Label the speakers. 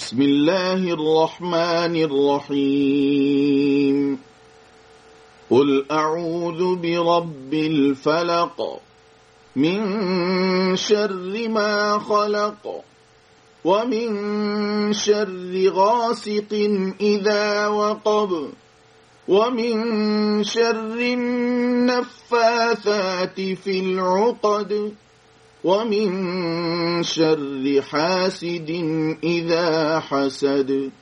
Speaker 1: بسم الله الرحمن الرحيم قل أعوذ برب الفلق من شر ما خلق ومن شر غاسق إذا وقب ومن شر النفاثات في العقد ومن شر حاسد إذا حسد